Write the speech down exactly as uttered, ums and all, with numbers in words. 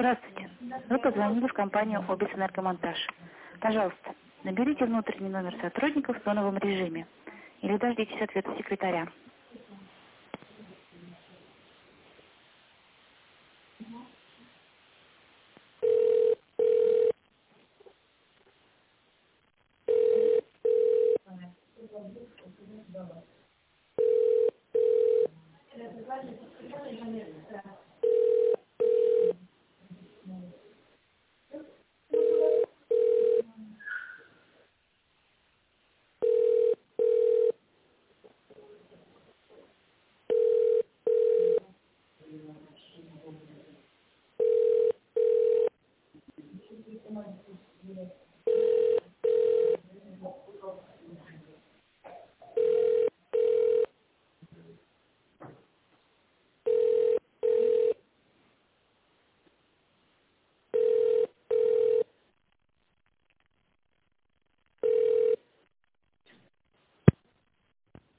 Здравствуйте. Вы позвонили в компанию «Обис Энергомонтаж». Пожалуйста, наберите внутренний номер сотрудников в тоновом режиме или дождитесь ответа секретаря.